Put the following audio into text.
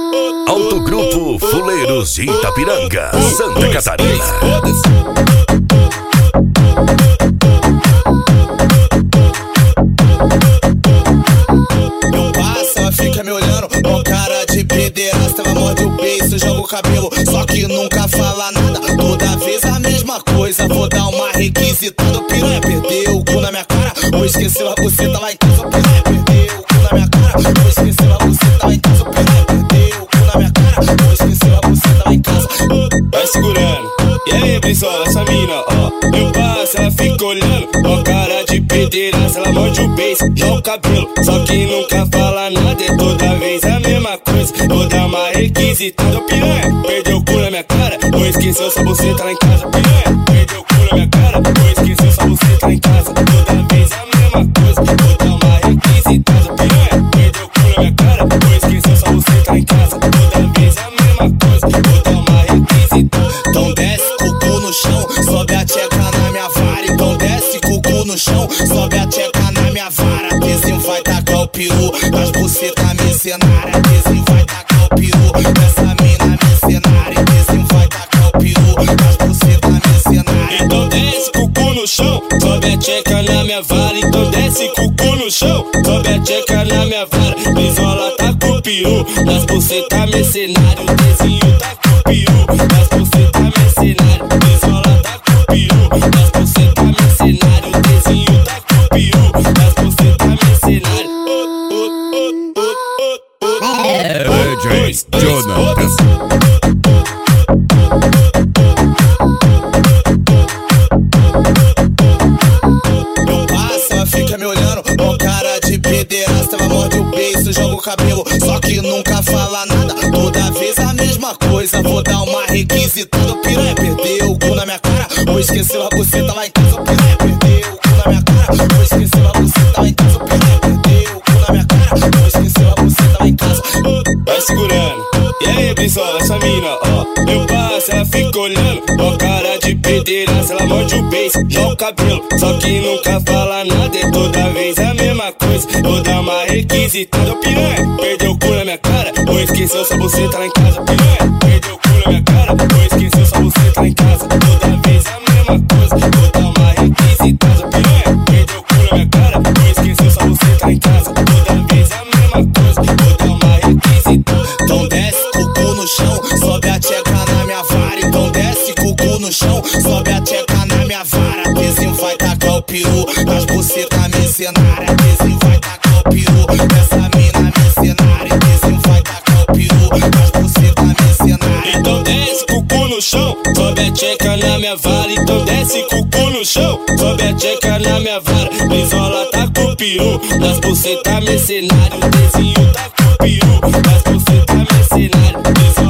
Autogrupo Fuleiros de Itapiranga, Santa Catarina. Não passa, fica me olhando, com cara de pederasta. Ela morde o beiço, joga o cabelo, só que nunca fala nada. Toda vez a mesma coisa, vou dar uma requisitada. O piranha perdeu o cu na minha cara, ou esqueceu a buceta lá em casa. O piranha perdeu o cu na minha cara, ou esqueceu a buceta lá em casa. O piranha perdeu o cu na minha cara, ou esqueceu a buceta lá em casa. Vai segurando, e aí brisola, essa mina, ó. Eu passo, ela fica olhando, com cara de pederasta. Ela morde o beiço, joga o cabelo, só que nunca fala nada. É toda vez a mesma coisa, vou dar uma requisitada. O piranha perdeu o cu na minha cara, ou esqueceu sua buceta lá em casa. O piranha perdeu o cu na minha cara, ou esqueceu sua buceta lá em casa. Toda vez a mesma coisa, vou dar uma requisitada. O piranha perdeu o cu na minha cara, ou esqueceu sua buceta lá em casa. Toda vez a mesma coisa, vou dar uma requisitada. Então desce com o cu no chão, sobe a tcheca na minha vara. Então desce com o cu no chão, sobe a tcheca na minha vara. Desenho vai tacar o peru nas bucetas mercenárias. Desenho vai tacar o peru nessa mina mercenária. Desenho vai tacar o peru nas bucetas mercenárias. Então desce com o cu no chão, sobe a tcheca na minha vara. Então desce com o cu no chão, sobe a tcheca na minha vara. Brisola tá com o peru nas bucetas mercenárias. O desenho tá com o peru nas bucetas mercenárias. Brisola tá com o peru nas bucetas mercenárias. O desenho tá com o peru nas bucetas mercenárias. DJ Jonathan. Não passa, fica me olhando, com cara de pederasta. Ela morde o beiço, joga o cabelo, só que nunca fala nada. Toda vez a mesma coisa, vou dar uma requisitada. O piranha perdeu o cu na minha cara, ou esqueceu a buceta lá em casa. O piranha perdeu o cu na minha cara, ou esqueceu a buceta lá em casa. O piranha perdeu o cu na minha cara, ou esqueceu a buceta lá em casa. Vai segurando, e aí brisola, essa mina, ó. Eu passo, ela fica olhando, com cara de pederasta. Ela morde o beiço, joga o cabelo, só que nunca fala nada. É toda vez a mesma coisa, vou dar uma requisitada. O piranha perdeu o cu na minha cara, ou esqueceu sua buceta lá em casa. O piranha perdeu o cu na minha cara, ou esqueceu sua buceta lá em casa. Toda vez a mesma coisa, vou dar uma requisitada. O piranha perdeu o cu na minha cara, ou esqueceu sua buceta lá em casa. Toda vez a mesma coisa, vou dar uma requisitada. Então desce com o cu no chão, sobe a tcheca na minha vara. Então desce com o cu no chão, sobe a tcheca na minha vara. Desenho vai tacar o peru nas bucetas mercenárias. Desenho vai tacar o peru nessa mina mercenária. Desenho vai tacar o peru nas bucetas mercenárias. Então desce com o cu no chão, sobe a tcheca na minha vara. Então desce com o cu no chão, sobe a tcheca na minha vara. Brisola tá com o peru nas bucetas mercenárias. O desenho tá com o peru nas bucetas mercenárias.